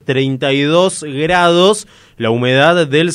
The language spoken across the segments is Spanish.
32 grados, la humedad del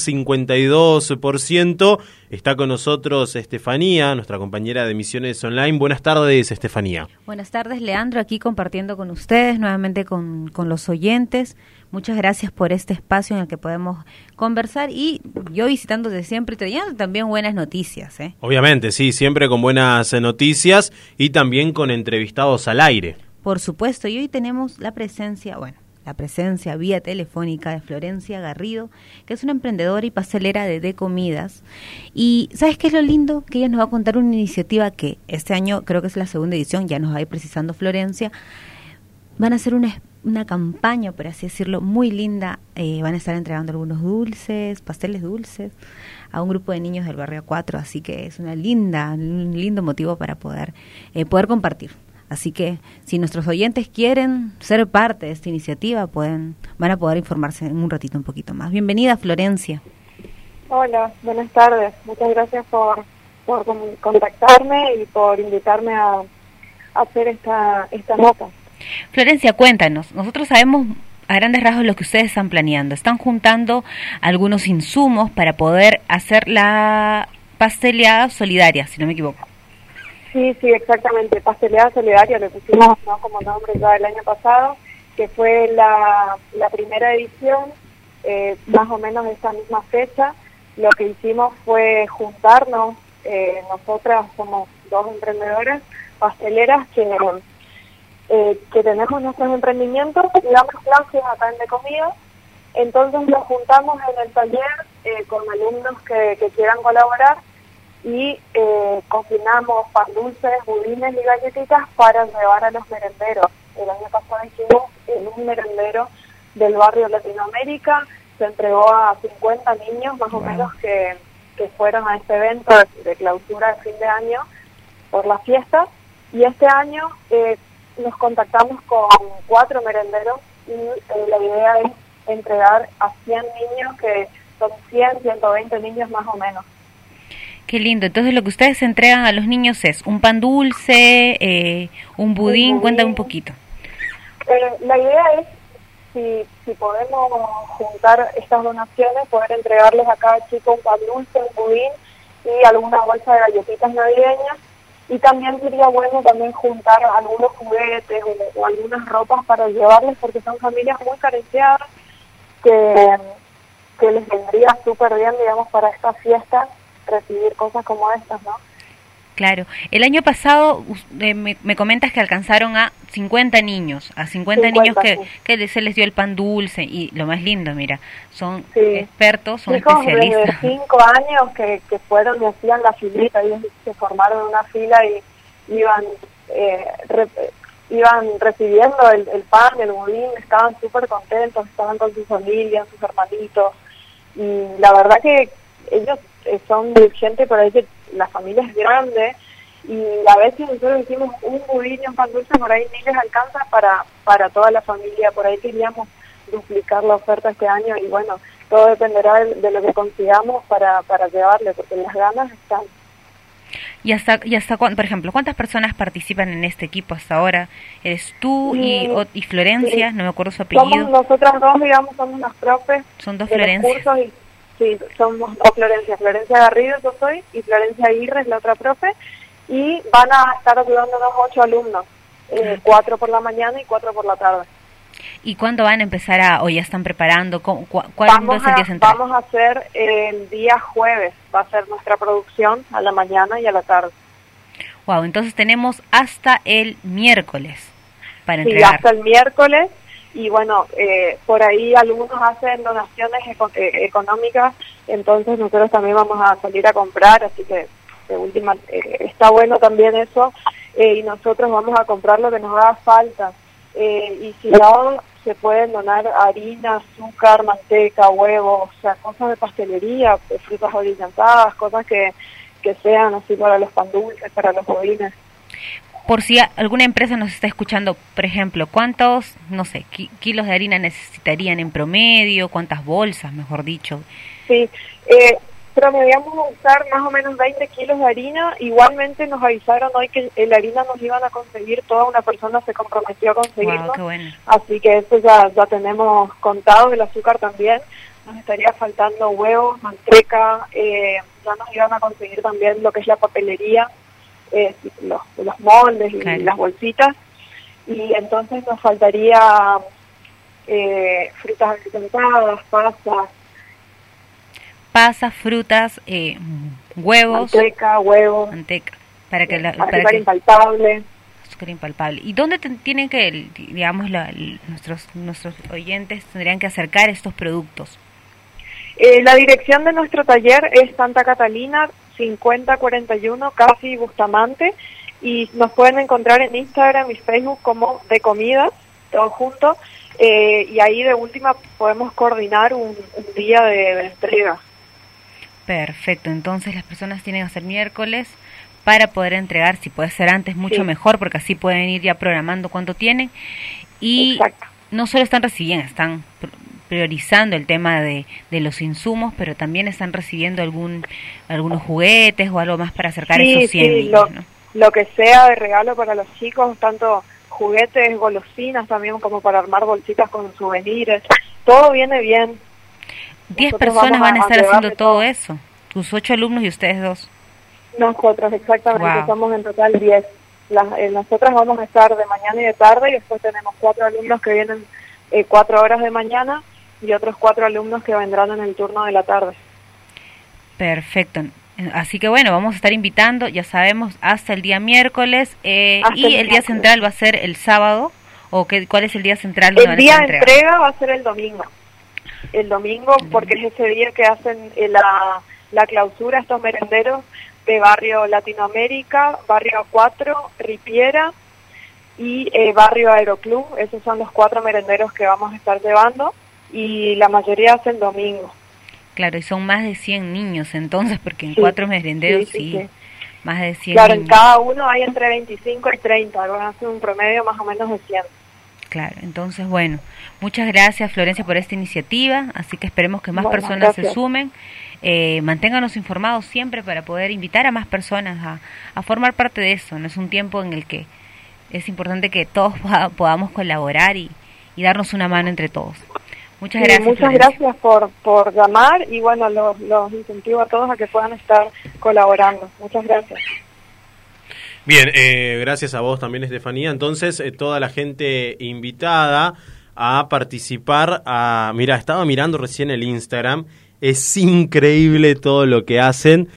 52%. Está con nosotros Estefanía, nuestra compañera de Misiones Online. Buenas tardes, Estefanía. Buenas tardes, Leandro, aquí compartiendo con ustedes, nuevamente con los oyentes. Muchas gracias por este espacio en el que podemos conversar y yo visitándote siempre y trayendo también buenas noticias. Obviamente, sí, siempre con buenas noticias y también con entrevistados al aire. Por supuesto, y hoy tenemos la presencia vía telefónica de Florencia Garrido, que es una emprendedora y pastelera de comidas. Y ¿sabes qué es lo lindo? Que ella nos va a contar una iniciativa que este año, creo que es la segunda edición, ya nos va a ir precisando Florencia. Van a hacer una campaña, por así decirlo, muy linda. Van a estar entregando algunos dulces, pasteles dulces, a un grupo de niños del barrio 4, así que es un lindo motivo para poder compartir. Así que si nuestros oyentes quieren ser parte de esta iniciativa, van a poder informarse en un ratito un poquito más. Bienvenida, Florencia. Hola, buenas tardes. Muchas gracias por contactarme y por invitarme a hacer esta nota. Florencia, cuéntanos. Nosotros sabemos a grandes rasgos lo que ustedes están planeando. Están juntando algunos insumos para poder hacer la pasteleada solidaria, si no me equivoco. Sí, exactamente. Pasteleada solidaria, le pusimos como nombre ya el año pasado, que fue la primera edición, más o menos de esa misma fecha. Lo que hicimos fue juntarnos, nosotras somos dos emprendedoras pasteleras que tenemos nuestros emprendimientos y damos clases acá en De Comida. Entonces nos juntamos en el taller con alumnos que quieran colaborar y cocinamos pan dulces, budines y galletitas para llevar a los merenderos. El año pasado hicimos en un merendero del barrio Latinoamérica, se entregó a 50 niños más o menos que fueron a este evento de clausura de fin de año por la fiesta, y este año nos contactamos con 4 merenderos y la idea es entregar a 100 niños, que son 120 niños más o menos. Qué lindo. Entonces lo que ustedes entregan a los niños es un pan dulce, un budín. Cuéntame un poquito. La idea es, si podemos juntar estas donaciones, poder entregarles a cada chico un pan dulce, un budín y alguna bolsa de galletitas navideñas. Y también sería bueno juntar algunos juguetes o algunas ropas para llevarles, porque son familias muy carenciadas que les vendría súper bien, digamos, para esta fiesta recibir cosas como estas, ¿no? Claro. El año pasado me comentas que alcanzaron a 50 niños, niños que se les dio el pan dulce, y lo más lindo, mira, son expertos, son chicos especialistas. De 5 años que fueron y hacían la filita, ellos se formaron una fila y iban recibiendo el pan, el budín, estaban súper contentos, estaban con sus familias, sus hermanitos, y la verdad que ellos son gente por ahí que la familia es grande, y a veces nosotros hicimos un budín y un pan dulce, por ahí ni les alcanza para toda la familia. Por ahí queríamos duplicar la oferta este año, y bueno, todo dependerá de lo que consigamos para llevarle, porque las ganas están. ¿Y hasta cuándo, por ejemplo, cuántas personas participan en este equipo hasta ahora? ¿Eres tú y Florencia? Sí. No me acuerdo su apellido. Somos nosotras dos, digamos, somos las profes. Son dos Florencias. Sí, somos dos Florencias. Florencia Garrido yo soy y Florencia Aguirre es la otra profe, y van a estar ayudándonos 8 alumnos, 4 por la mañana y 4 por la tarde. ¿Y cuándo van a empezar o ya están preparando? ¿Cuándo es el día central? Vamos a hacer el día jueves, va a ser nuestra producción a la mañana y a la tarde. Wow, entonces tenemos hasta el miércoles para entregar. Sí, hasta el miércoles. Y bueno, por ahí algunos hacen donaciones económicas, entonces nosotros también vamos a salir a comprar, así que de última está bueno también eso, y nosotros vamos a comprar lo que nos haga falta, y si no, se pueden donar harina, azúcar, manteca, huevos, o sea, cosas de pastelería, frutas orillantadas, cosas que sean así para los pan dulces, para los budines. Por si alguna empresa nos está escuchando, por ejemplo, ¿cuántos, no sé, kilos de harina necesitarían en promedio? ¿Cuántas bolsas, mejor dicho? Sí, Promediamos usar más o menos 20 kilos de harina. Igualmente nos avisaron hoy que la harina nos iban a conseguir, toda una persona se comprometió a conseguirlo. Wow, qué bueno. Así que eso ya tenemos contado. El azúcar también. Nos estaría faltando huevos, manteca, ya nos iban a conseguir también lo que es la papelería, los moldes y claro, las bolsitas. Y entonces nos faltaría frutas agricultadas, pasas, frutas, huevos, huevos, manteca, para que azúcar impalpable. Azúcar impalpable. ¿Y dónde tienen que, digamos, nuestros oyentes tendrían que acercar estos productos? La dirección de nuestro taller es Santa Catalina 5041, casi Bustamante, y nos pueden encontrar en Instagram y Facebook como De Comidas, todo junto, y ahí de última podemos coordinar un día de entrega. Perfecto, entonces las personas tienen que hacer miércoles para poder entregar, si puede ser antes mucho sí, mejor, porque así pueden ir ya programando cuánto tienen, y exacto, no solo están recibiendo, están priorizando el tema de los insumos, pero también están recibiendo algunos juguetes o algo más para acercar esos 100 niños, ¿no? Lo que sea de regalo para los chicos, tanto juguetes, golosinas también, como para armar bolsitas con souvenirs, todo viene bien. 10 Nosotros personas van a estar haciendo llevarle todo eso, tus 8 alumnos y ustedes 2. Nosotros, exactamente, Wow. somos en total 10. Nosotras vamos a estar de mañana y de tarde, y después tenemos 4 alumnos que vienen 4 horas de mañana y otros 4 alumnos que vendrán en el turno de la tarde. Perfecto. Así que bueno, vamos a estar invitando, ya sabemos, hasta el día miércoles, y el día central va a ser el sábado, o ¿cuál es el día central? El día de entrega va a ser el domingo. El domingo, porque es ese día que hacen la clausura estos merenderos de Barrio Latinoamérica, Barrio 4, Ripiera y Barrio Aeroclub. Esos son los 4 merenderos que vamos a estar llevando, y la mayoría hacen domingo. Claro, y son más de 100 niños entonces, porque en 4 merenderos sí, más de 100 claro, niños. En cada uno hay entre 25 y 30, van a hacer un promedio más o menos de 100. Claro, entonces bueno, muchas gracias Florencia por esta iniciativa, así que esperemos que más personas se sumen. Manténganos informados siempre para poder invitar a más personas a formar parte de eso. No es un tiempo en el que es importante que todos podamos colaborar y darnos una mano entre todos. Muchas gracias. Muchas Florencia. gracias por llamar, y bueno, los incentivo a todos a que puedan estar colaborando. Muchas gracias. Bien, gracias a vos también, Estefanía. Entonces, toda la gente invitada a participar. Mira, estaba mirando recién el Instagram. Es increíble todo lo que hacen.